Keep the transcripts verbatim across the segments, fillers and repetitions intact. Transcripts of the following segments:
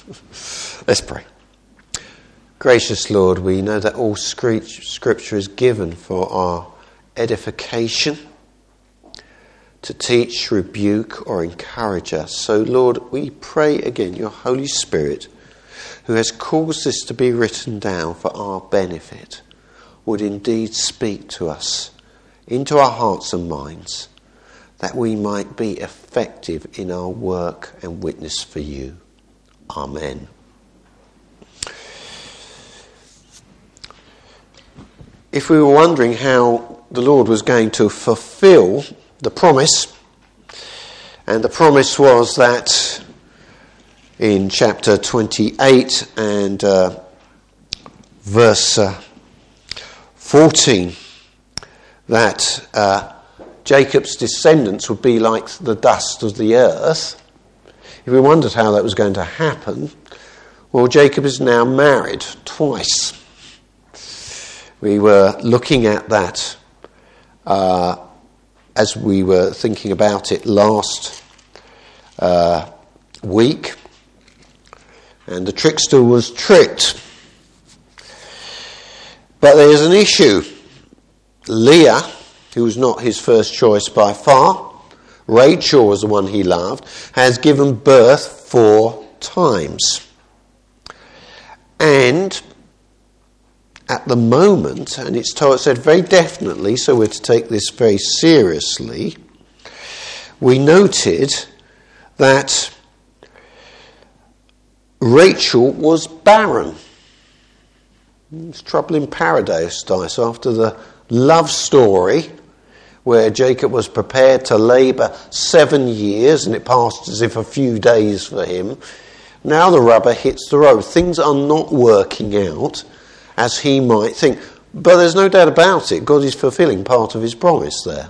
Let's pray. Gracious Lord, we know that all Scripture is given for our edification, to teach, rebuke or encourage us. So Lord, we pray again, your Holy Spirit, who has caused this to be written down for our benefit, would indeed speak to us into our hearts and minds, that we might be effective in our work and witness for you. Amen. If we were wondering how the Lord was going to fulfill the promise, and the promise was that in chapter twenty-eight and uh, verse uh, fourteen, that uh, Jacob's descendants would be like the dust of the earth. If we wondered how that was going to happen, well, Jacob is now married twice. We were looking at that uh, as we were thinking about it last uh, week, and the trickster was tricked. But there's an issue. Leah, who was not his first choice by far, Rachel was the one he loved, has given birth four times. And at the moment, and it's told, said very definitely, so we're to take this very seriously, we noted that Rachel was barren. It's trouble in paradise after the love story where Jacob was prepared to labour seven years and it passed as if a few days for him. Now the rubber hits the road. Things are not working out as he might think. But there's no doubt about it. God is fulfilling part of his promise there.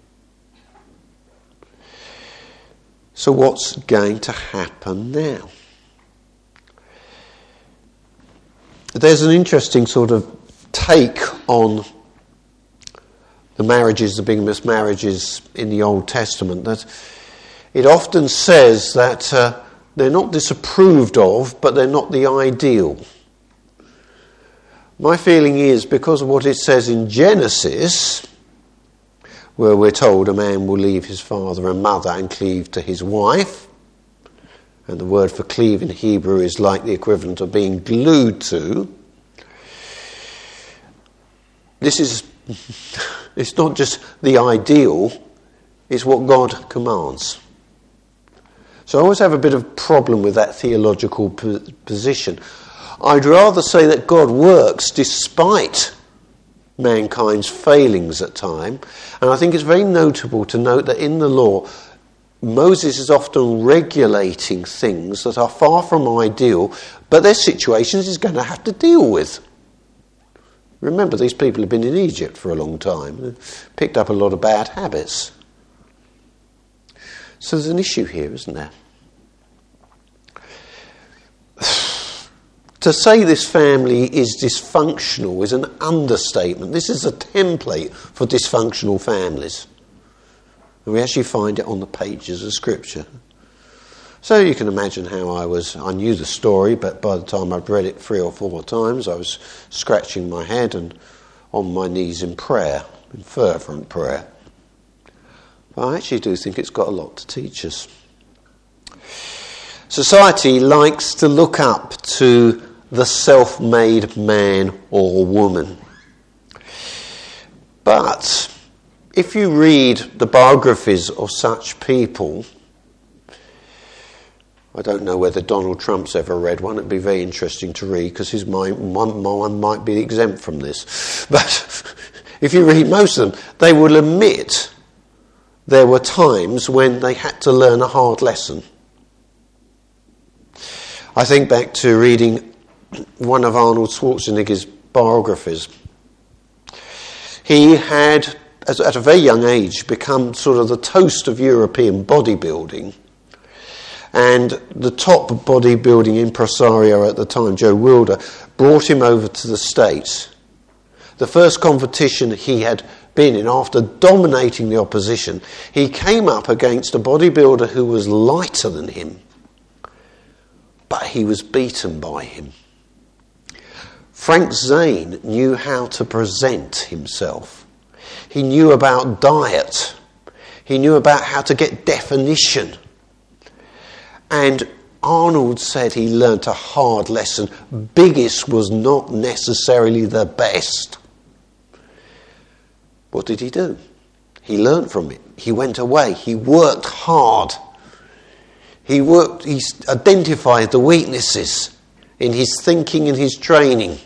So what's going to happen now? There's an interesting sort of take on the marriages, the bigamous marriages in the Old Testament, that it often says that uh, they're not disapproved of, but they're not the ideal. My feeling is because of what it says in Genesis, where we're told a man will leave his father and mother and cleave to his wife, and the word for cleave in Hebrew is like the equivalent of being glued to. This is, it's not just the ideal, it's what God commands. So I always have a bit of problem with that theological position. I'd rather say that God works despite mankind's failings at time. And I think it's very notable to note that in the law, Moses is often regulating things that are far from ideal, but their situations he's going to have to deal with. Remember, these people have been in Egypt for a long time, picked up a lot of bad habits. So there's an issue here, isn't there? To say this family is dysfunctional is an understatement. This is a template for dysfunctional families. And we actually find it on the pages of Scripture. So you can imagine how I was, I knew the story, but by the time I'd read it three or four times, I was scratching my head and on my knees in prayer, in fervent prayer. But I actually do think it's got a lot to teach us. Society likes to look up to the self-made man or woman. But if you read the biographies of such people, I don't know whether Donald Trump's ever read one. It'd be very interesting to read because his mind, one, one might be exempt from this. But if you read most of them, they will admit there were times when they had to learn a hard lesson. I think back to reading one of Arnold Schwarzenegger's biographies. He had, at a very young age, become sort of the toast of European bodybuilding. And the top bodybuilding impresario at the time, Joe Wilder, brought him over to the States. The first competition he had been in, after dominating the opposition, he came up against a bodybuilder who was lighter than him. but he was beaten by him. Frank Zane knew how to present himself. He knew about diet. He knew about how to get definition. And Arnold said he learnt a hard lesson. Biggest was not necessarily the best. What did he do? He learnt from it. He went away. He worked hard. He worked. He identified the weaknesses in his thinking and his training.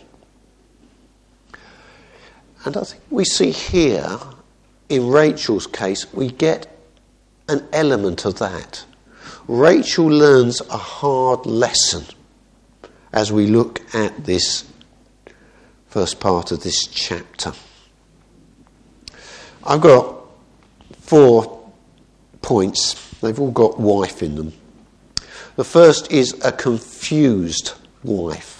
And I think we see here, in Rachel's case, we get an element of that. Rachel learns a hard lesson as we look at this first part of this chapter. I've got four points. They've all got wife in them. The first is a confused wife.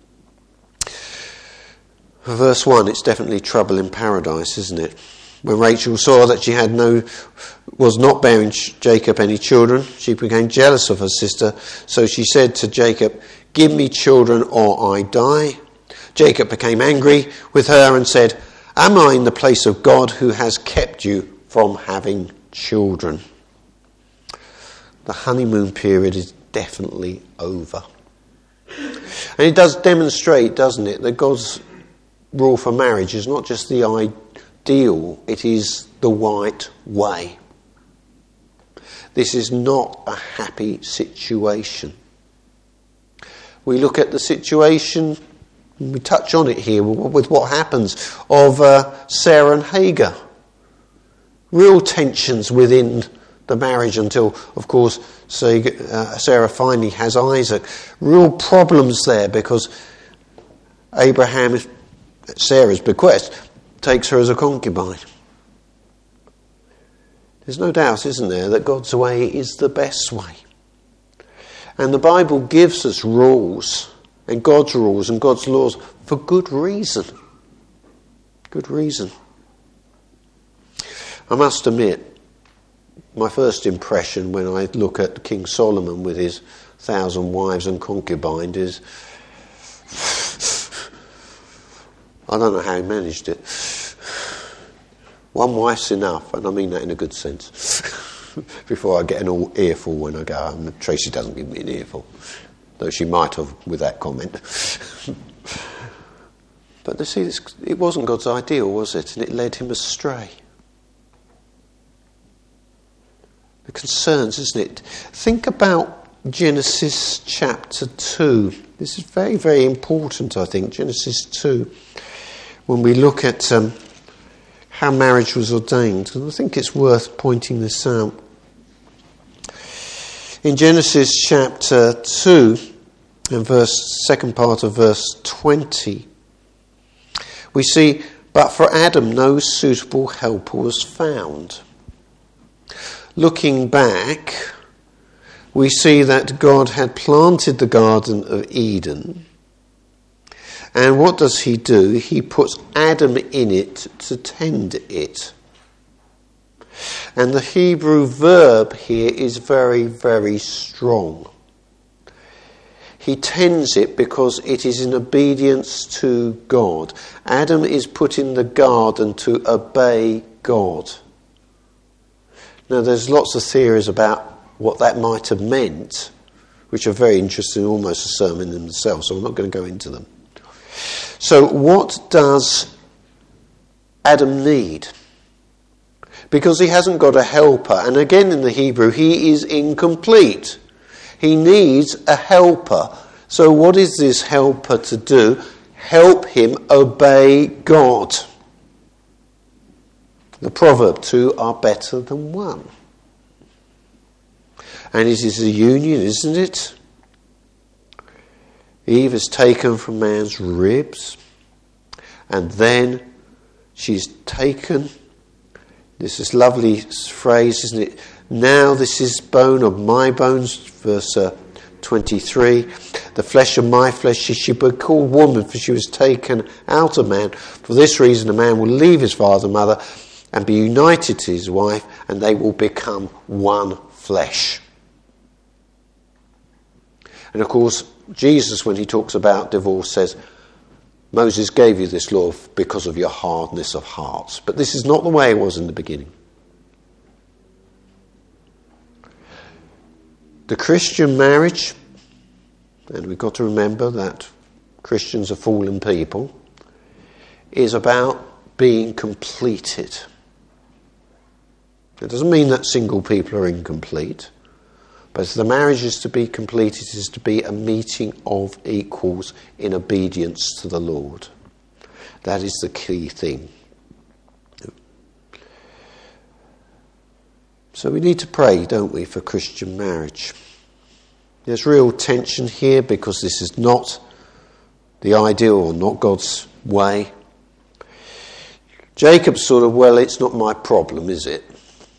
For verse one, it's definitely trouble in paradise, isn't it? When Rachel saw that she had no, was not bearing Jacob any children, she became jealous of her sister. So she said to Jacob, "Give me children or I die." Jacob became angry with her and said, "Am I in the place of God who has kept you from having children?" The honeymoon period is definitely over. And it does demonstrate, doesn't it, that God's rule for marriage is not just the ideal, it is the right way. This is not a happy situation. We look at the situation, we touch on it here with what happens of uh, Sarah and Hagar. Real tensions within the marriage until, of course, Sarah finally has Isaac. Real problems there because Abraham, Sarah's bequest, takes her as a concubine. There's no doubt, isn't there, that God's way is the best way. And the Bible gives us rules, and God's rules and God's laws, for good reason. Good reason. I must admit, my first impression when I look at King Solomon with his thousand wives and concubines is, I don't know how he managed it. One wife's enough, and I mean that in a good sense. Before I get an all earful when I go home. Tracy doesn't give me an earful, though she might have with that comment. But you see, this, it wasn't God's ideal, was it? And it led him astray. The concerns, isn't it? Think about Genesis chapter two. This is very, very important, I think, Genesis two. When we look at um, how marriage was ordained, and I think it's worth pointing this out. In Genesis chapter two, and verse second part of verse twenty, we see, "But for Adam no suitable helper was found." Looking back, we see that God had planted the Garden of Eden. And what does he do? He puts Adam in it to tend it. And the Hebrew verb here is very, very strong. He tends it because it is in obedience to God. Adam is put in the garden to obey God. Now, there's lots of theories about what that might have meant, which are very interesting, almost a sermon in themselves, so I'm not going to go into them. So what does Adam need? Because he hasn't got a helper, and again in the Hebrew, he is incomplete. He needs a helper. So what is this helper to do? Help him obey God. The proverb, two are better than one. And it is a union, isn't it? Eve is taken from man's ribs, and then she's taken, this is lovely phrase, isn't it? Now this is bone of my bones, verse uh, twenty-three. The flesh of my flesh, she should be called woman, for she was taken out of man. For this reason a man will leave his father and mother and be united to his wife, and they will become one flesh. And of course, Jesus, when he talks about divorce, says, Moses gave you this law because of your hardness of hearts. But this is not the way it was in the beginning. The Christian marriage, and we've got to remember that Christians are fallen people, is about being completed. It doesn't mean that single people are incomplete, but if the marriage is to be completed, it is to be a meeting of equals in obedience to the Lord. That is the key thing. So we need to pray, don't we, for Christian marriage. There's real tension here because this is not the ideal or not God's way. Jacob's sort of, well, it's not my problem, is it?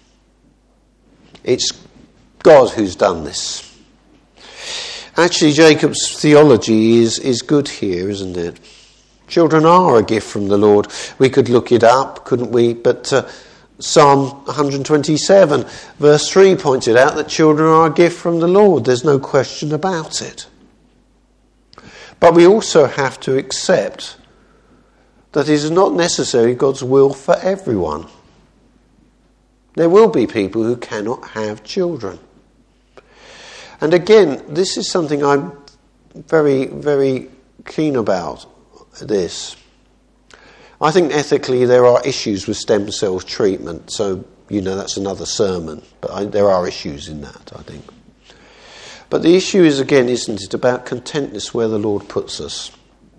It's God who's done this. Actually, Jacob's theology is, is good here, isn't it? Children are a gift from the Lord. We could look it up, couldn't we? But uh, Psalm one twenty-seven, verse three pointed out that children are a gift from the Lord. There's no question about it. But we also have to accept that it is not necessarily God's will for everyone. There will be people who cannot have children. And again, this is something I'm very, very keen about, this. I think ethically there are issues with stem cell treatment, so, you know, that's another sermon. But I, there are issues in that, I think. But the issue is, again, isn't it, about contentness where the Lord puts us.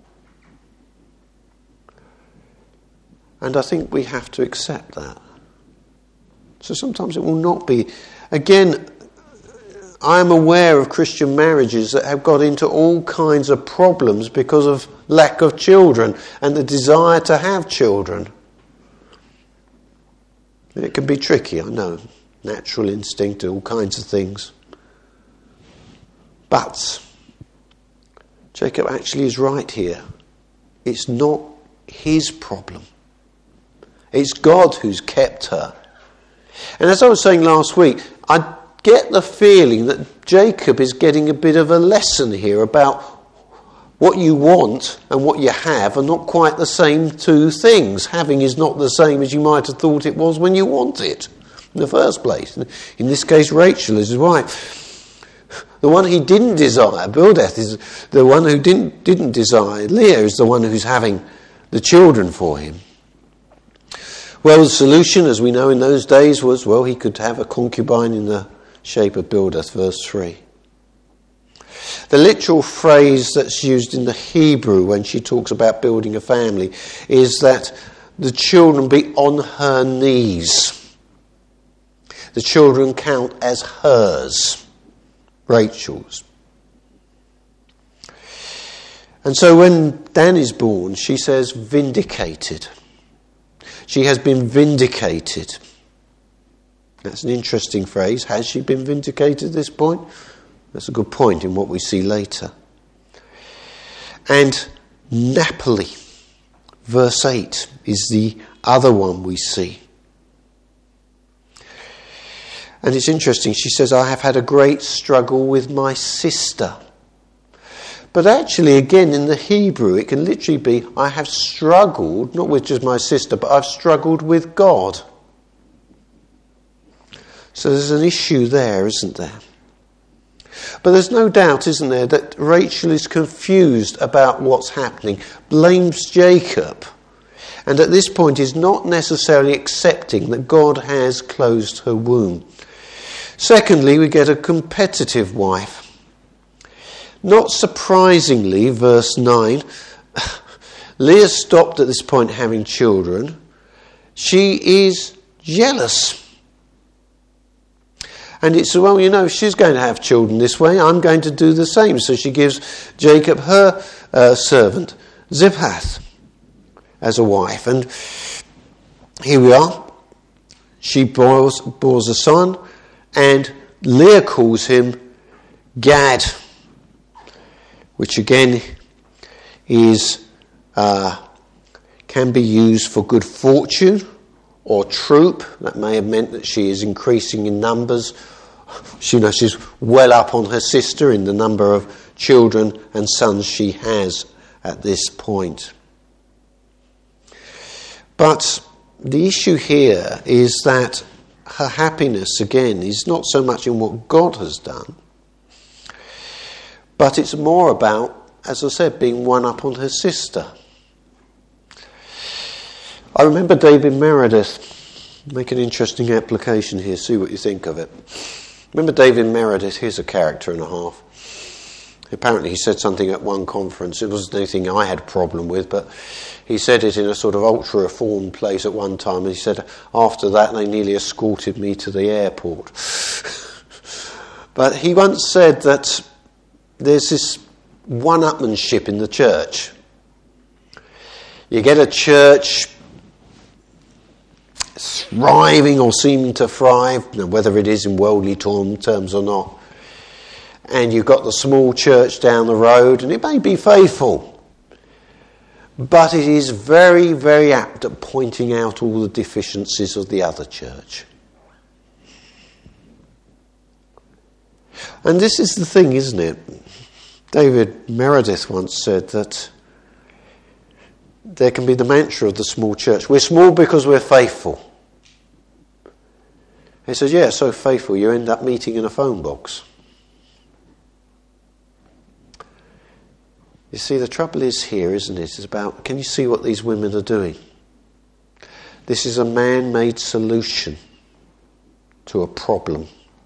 And I think we have to accept that. So sometimes it will not be. Again, I am aware of Christian marriages that have got into all kinds of problems because of lack of children and the desire to have children. It can be tricky, I know. Natural instinct, all kinds of things. But Jacob actually is right here. It's not his problem. It's God who's kept her. And as I was saying last week, I get the feeling that Jacob is getting a bit of a lesson here about what you want and what you have are not quite the same two things. Having is not the same as you might have thought it was when you want it in the first place. In this case, Rachel is his wife. The one he didn't desire, Bildad, is the one who didn't, didn't desire. Leah is the one who's having the children for him. Well, the solution, as we know in those days, was, well, he could have a concubine in the shape of Bildad, verse three. The literal phrase that's used in the Hebrew when she talks about building a family is that the children be on her knees. The children count as hers, Rachel's. And so when Dan is born, she says, vindicated. She has been vindicated. That's an interesting phrase. Has she been vindicated at this point? That's a good point in what we see later. And Napoli, verse eight, is the other one we see. And it's interesting. She says, I have had a great struggle with my sister. But actually, again, in the Hebrew, it can literally be, I have struggled, not with just my sister, but I've struggled with God. So there's an issue there, isn't there? But there's no doubt, isn't there, that Rachel is confused about what's happening, blames Jacob, and at this point is not necessarily accepting that God has closed her womb. Secondly, we get a competitive wife. Not surprisingly, verse nine, Leah stopped at this point having children. She is jealous. And it's, well, you know, she's going to have children this way, I'm going to do the same. So she gives Jacob her uh, servant, Ziphath, as a wife. And here we are. She bores, bores a son, and Leah calls him Gad, which again is uh, can be used for good fortune or troop. That may have meant that she is increasing in numbers, She, you know, she's well up on her sister in the number of children and sons she has at this point. But the issue here is that her happiness, again, is not so much in what God has done, but it's more about, as I said, being one up on her sister. I remember David Meredith. Make an interesting application here, see what you think of it. Remember David Meredith? Here's a character and a half. Apparently he said something at one conference. It wasn't anything I had a problem with, but he said it in a sort of ultra-reformed place at one time. And he said, after that, they nearly escorted me to the airport. But he once said that there's this one-upmanship in the church. You get a church thriving or seeming to thrive, whether it is in worldly terms or not, and you've got the small church down the road, and it may be faithful, but it is very, very apt at pointing out all the deficiencies of the other church. And this is the thing, isn't it? David Meredith once said that there can be the mantra of the small church. We're small because we're faithful. He says, yeah, so faithful you end up meeting in a phone box. You see, the trouble is here, isn't it? It's about, can you see what these women are doing? This is a man-made solution to a problem.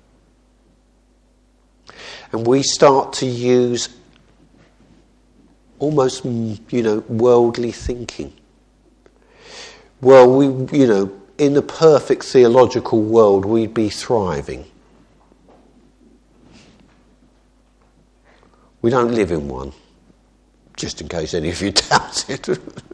And we start to use almost, you know, worldly thinking. Well, we, you know, in the perfect theological world, we'd be thriving. We don't live in one, just in case any of you doubt it.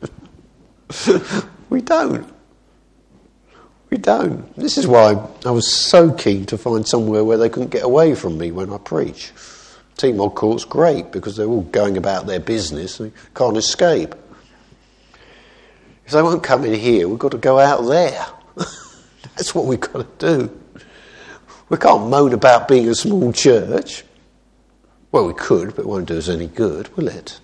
We don't. We don't. This is why I was so keen to find somewhere where they couldn't get away from me when I preach. Timor Court's great because they're all going about their business and can't escape. If they won't come in here, we've got to go out there. That's what we've got to do. We can't moan about being a small church. Well, we could, but it won't do us any good, will it?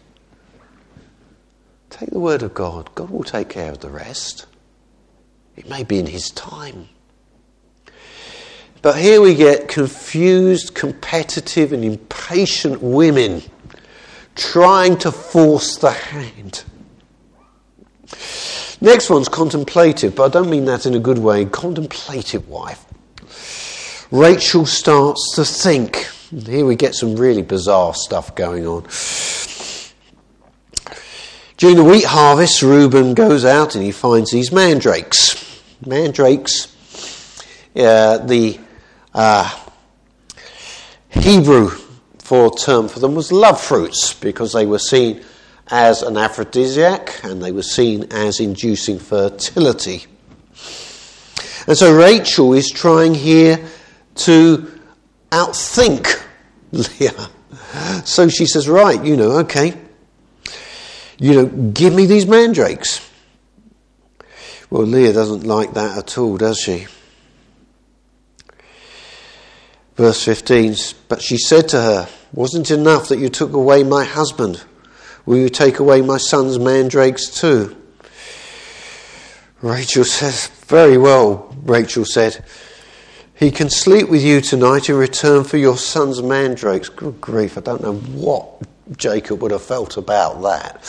Take the word of God. God will take care of the rest. It may be in his time. But here we get confused, competitive and impatient women trying to force the hand. Next one's contemplative, but I don't mean that in a good way. Contemplative wife. Rachel starts to think. Here we get some really bizarre stuff going on. During the wheat harvest, Reuben goes out and he finds these mandrakes. Mandrakes, uh, the uh, Hebrew for term for them was love fruits, because they were seen as an aphrodisiac and they were seen as inducing fertility. And so Rachel is trying here to outthink Leah. So she says, right, you know, okay, you know, give me these mandrakes. Well, Leah doesn't like that at all, does she? Verse fifteen, but she said to her, wasn't it enough that you took away my husband? Will you take away my son's mandrakes too? Rachel says, very well, Rachel said, he can sleep with you tonight in return for your son's mandrakes. Good grief, I don't know what Jacob would have felt about that.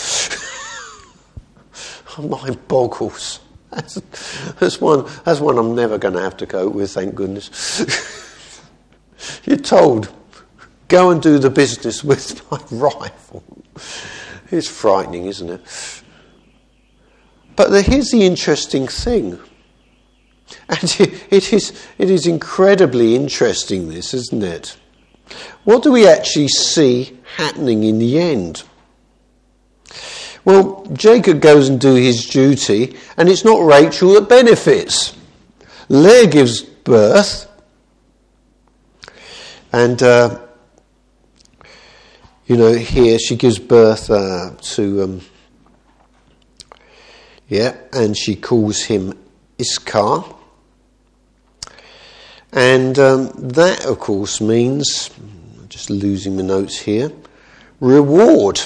My boggles. That's, that's one that's one I'm never going to have to cope with, thank goodness. You're told, go and do the business with my rifle. It's frightening, isn't it? But the, here's the interesting thing. And it, it is it is incredibly interesting, this, isn't it? What do we actually see happening in the end? Well, Jacob goes and do his duty, and it's not Rachel that benefits. Leah gives birth, and uh, you know, here she gives birth uh, to um, yeah, and she calls him Issachar. And um, that, of course, means, I'm just losing my notes here, reward.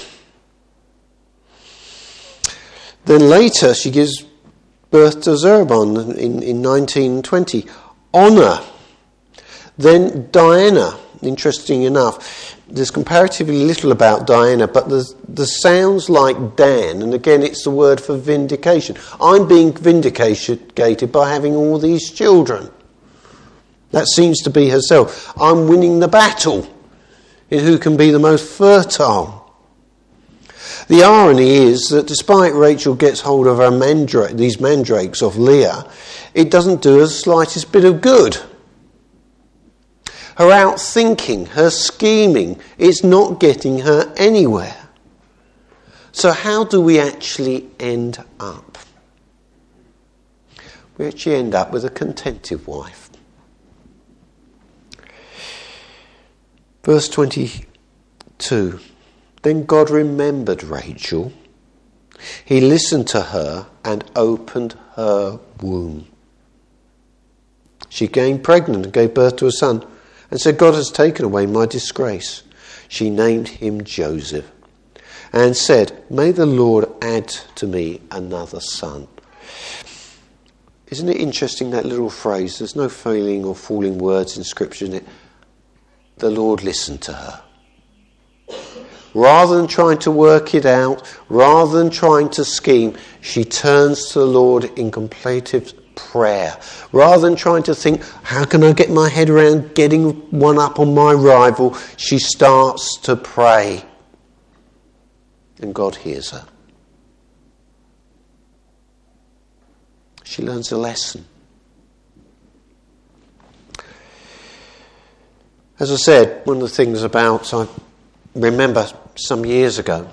Then later she gives birth to Zerbon in, in nineteen twenty. Honour. Then Diana. Interesting enough, there's comparatively little about Diana, but there's, there sounds like Dan, and again it's the word for vindication. I'm being vindicated by having all these children. That seems to be herself. I'm winning the battle in who can be the most fertile. The irony is that despite Rachel gets hold of her mandrake, these mandrakes of Leah, it doesn't do her the slightest bit of good. Her outthinking, her scheming, is not getting her anywhere. So how do we actually end up? We actually end up with a contented wife. Verse twenty-two. Then God remembered Rachel. He listened to her and opened her womb. She became pregnant and gave birth to a son, and said, God has taken away my disgrace. She named him Joseph and said, may the Lord add to me another son. Isn't it interesting, that little phrase? There's no failing or falling words in Scripture, isn't it? The Lord listened to her. Rather than trying to work it out, rather than trying to scheme, she turns to the Lord in contemplative prayer. Rather than trying to think, how can I get my head around getting one up on my rival, she starts to pray. And God hears her. She learns a lesson. As I said, one of the things about, I remember some years ago,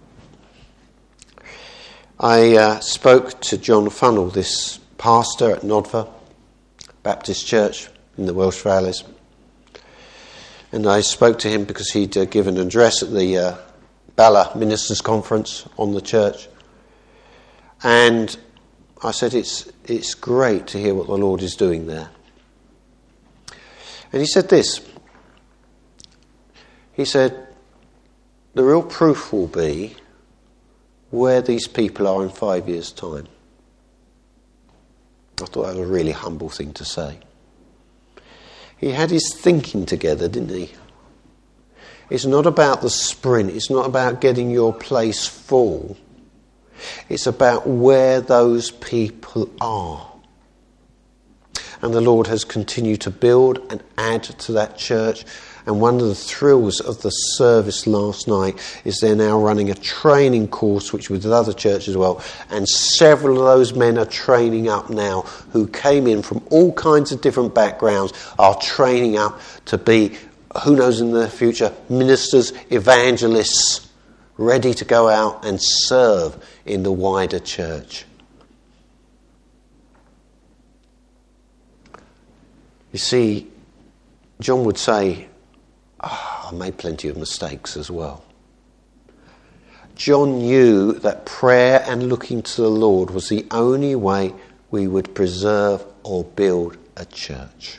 I uh, spoke to John Funnell, this pastor at Nodva Baptist Church in the Welsh Valleys. And I spoke to him because he'd uh, given an address at the uh, Bala Ministers' Conference on the church. And I said, it's it's great to hear what the Lord is doing there. And he said this. He said, the real proof will be where these people are in five years' time. I thought that was a really humble thing to say. He had his thinking together, didn't he? It's not about the sprint. It's not about getting your place full. It's about where those people are. And the Lord has continued to build and add to that church. And one of the thrills of the service last night is they're now running a training course, which was with other churches as well. And several of those men are training up now, who came in from all kinds of different backgrounds, are training up to be, who knows in the future, ministers, evangelists, ready to go out and serve in the wider church. You see, John would say, oh, I made plenty of mistakes as well. John knew that prayer and looking to the Lord was the only way we would preserve or build a church.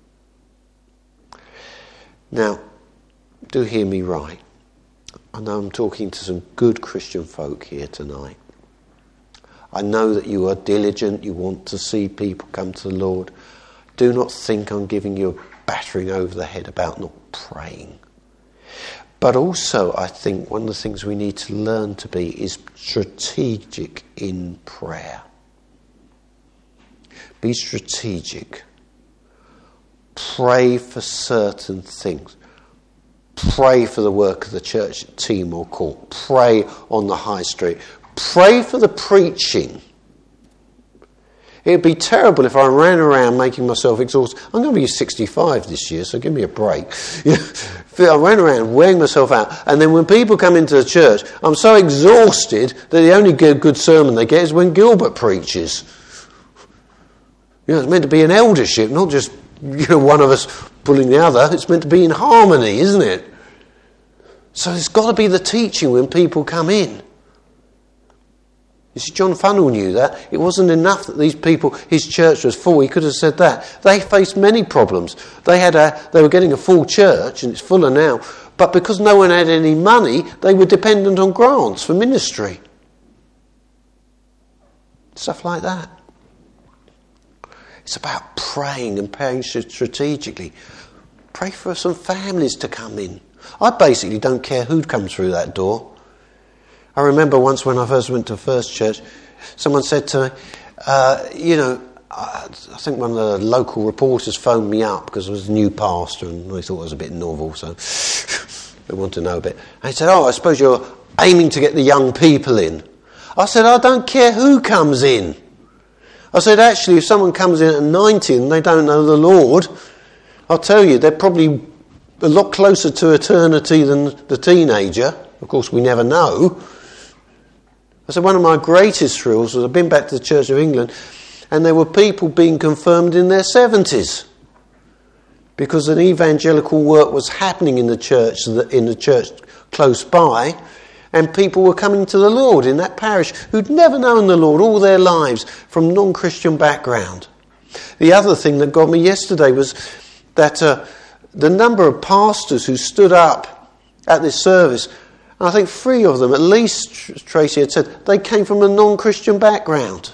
Now, do hear me right. I know I'm talking to some good Christian folk here tonight. I know that you are diligent, you want to see people come to the Lord. Do not think I'm giving you a battering over the head about not praying. But also, I think one of the things we need to learn to be is strategic in prayer. Be strategic. Pray for certain things. Pray for the work of the church at Timor Court. Pray on the high street. Pray for the preaching. It would be terrible if I ran around making myself exhausted. I'm going to be sixty-five this year, so give me a break. I ran around wearing myself out, and then when people come into the church, I'm so exhausted that the only good, good sermon they get is when Gilbert preaches. You know, it's meant to be an eldership, not just, you know, one of us pulling the other. It's meant to be in harmony, isn't it? So there's got to be the teaching when people come in. You see, John Funnell knew that. It wasn't enough that these people, his church was full. He could have said that. They faced many problems. They had a, they were getting a full church, and it's fuller now. But because no one had any money, they were dependent on grants for ministry. Stuff like that. It's about praying and praying strategically. Pray for some families to come in. I basically don't care who comes through that door. I remember once when I first went to First Church, someone said to me, uh, you know, I think one of the local reporters phoned me up because I was a new pastor and they thought I was a bit novel, so they wanted to know a bit. And he said, oh, I suppose you're aiming to get the young people in. I said, I don't care who comes in. I said, actually, if someone comes in at ninety and they don't know the Lord, I'll tell you, they're probably a lot closer to eternity than the teenager. Of course, we never know. I said, one of my greatest thrills was I've been back to the Church of England and there were people being confirmed in their seventies because an evangelical work was happening in the church, in the church close by, and people were coming to the Lord in that parish who'd never known the Lord all their lives from non-Christian background. The other thing that got me yesterday was that uh, the number of pastors who stood up at this service, and I think three of them, at least, Tracy had said, they came from a non-Christian background.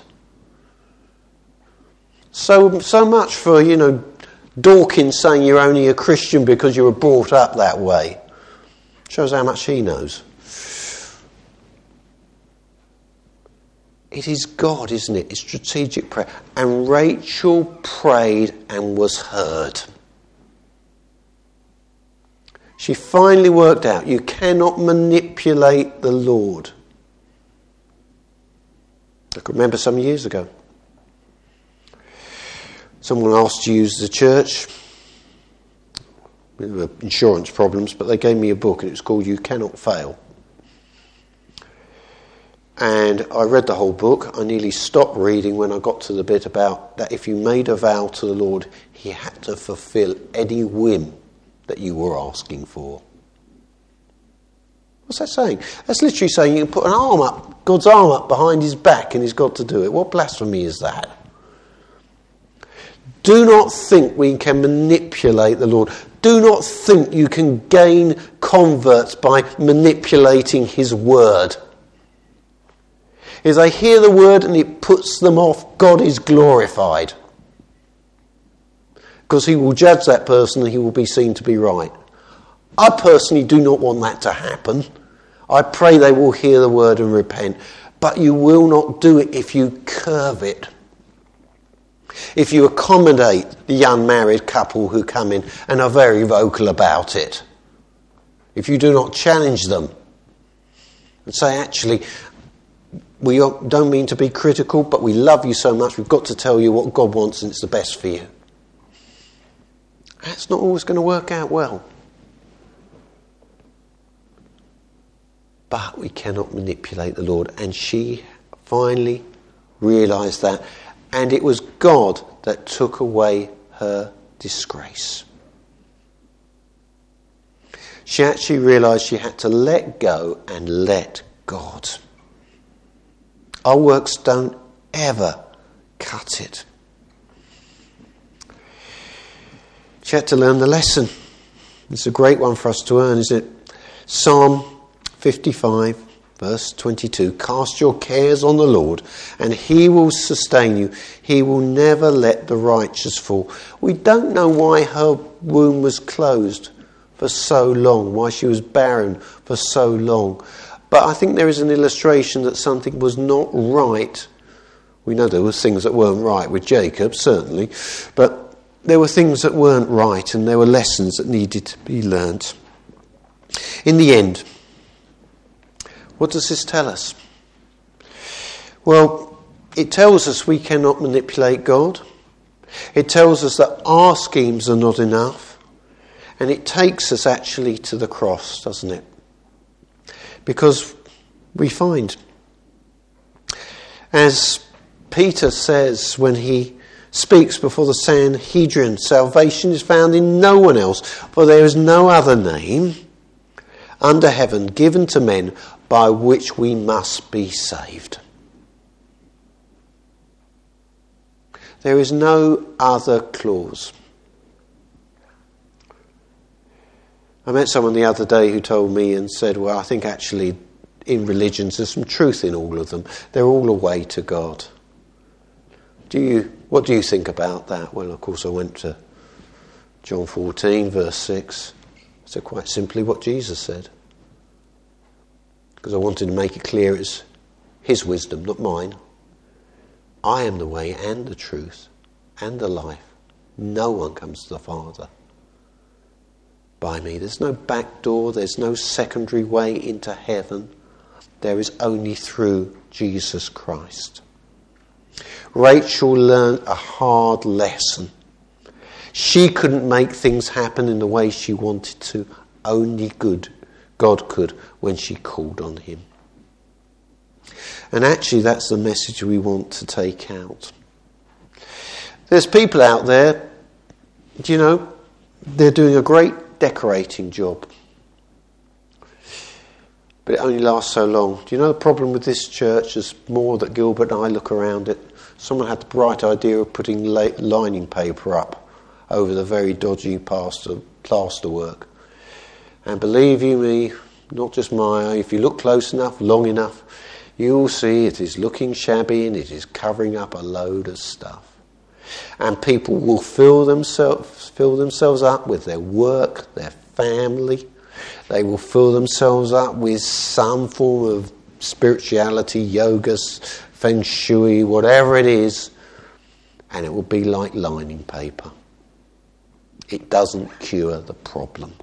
So so much for, you know, Dawkins saying you're only a Christian because you were brought up that way. Shows how much he knows. It is God, isn't it? It's strategic prayer. And Rachel prayed and was heard. She finally worked out you cannot manipulate the Lord. I can remember some years ago. Someone asked to use the church. There were insurance problems, but they gave me a book and it was called You Cannot Fail. And I read the whole book. I nearly stopped reading when I got to the bit about that if you made a vow to the Lord, he had to fulfill any whim that you were asking for. What's that saying? That's literally saying you can put an arm up, God's arm up behind his back and he's got to do it. What blasphemy is that? Do not think we can manipulate the Lord. Do not think you can gain converts by manipulating his word. If they hear the word and it puts them off, God is glorified. Because he will judge that person and he will be seen to be right. I personally do not want that to happen. I pray they will hear the word and repent. But you will not do it if you curve it. If you accommodate the unmarried couple who come in and are very vocal about it. If you do not challenge them and say, actually, we don't mean to be critical, but we love you so much, we've got to tell you what God wants and it's the best for you. That's not always going to work out well. But we cannot manipulate the Lord. And she finally realised that. And it was God that took away her disgrace. She actually realised she had to let go and let God. Our works don't ever cut it. She had to learn the lesson. It's a great one for us to learn, isn't it? Psalm fifty-five, verse twenty-two. Cast your cares on the Lord, and he will sustain you. He will never let the righteous fall. We don't know why her womb was closed for so long, why she was barren for so long. But I think there is an illustration that something was not right. We know there were things that weren't right with Jacob, certainly, but there were things that weren't right and there were lessons that needed to be learnt. In the end, what does this tell us? Well, it tells us we cannot manipulate God. It tells us that our schemes are not enough. And it takes us actually to the cross, doesn't it? Because we find, as Peter says when he speaks before the Sanhedrin, salvation is found in no one else, for there is no other name under heaven given to men by which we must be saved. There is no other clause. I met someone the other day who told me and said, well, I think actually in religions there's some truth in all of them. They're all a way to God. Do you? What do you think about that? Well, of course, I went to John fourteen, verse six. So quite simply what Jesus said. Because I wanted to make it clear it's his wisdom, not mine. I am the way and the truth and the life. No one comes to the Father by me. There's no back door. There's no secondary way into heaven. There is only through Jesus Christ. Rachel learned a hard lesson. She couldn't make things happen in the way she wanted to. Only good God could when she called on him. And actually that's the message we want to take out. There's people out there, do you know, they're doing a great decorating job. But it only lasts so long. Do you know the problem with this church is more that Gilbert and I look around it? Someone had the bright idea of putting lining paper up over the very dodgy plaster, plaster work. And believe you me, not just my eye, if you look close enough, long enough, you will see it is looking shabby and it is covering up a load of stuff. And people will fill themselves, fill themselves up with their work, their family. They will fill themselves up with some form of spirituality, yoga, feng shui, whatever it is, and it will be like lining paper. It doesn't cure the problem.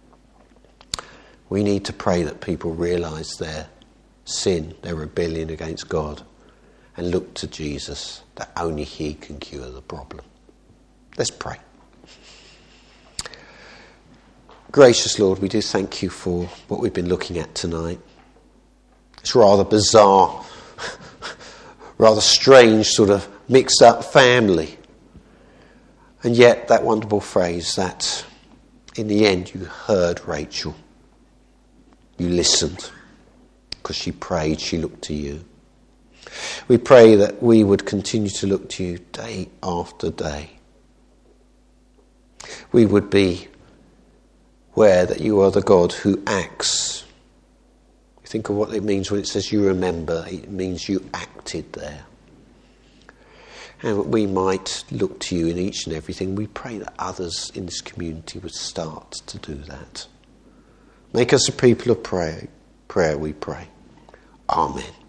We need to pray that people realise their sin, their rebellion against God, and look to Jesus, that only he can cure the problem. Let's pray. Gracious Lord, we do thank you for what we've been looking at tonight. It's rather bizarre, rather strange sort of mixed up family. And yet that wonderful phrase that in the end you heard Rachel. You listened because she prayed, she looked to you. We pray that we would continue to look to you day after day. We would be aware that you are the God who acts. Think of what it means when it says you remember. It means you acted there. And we might look to you in each and everything. We pray that others in this community would start to do that. Make us a people of prayer, prayer we pray. Amen.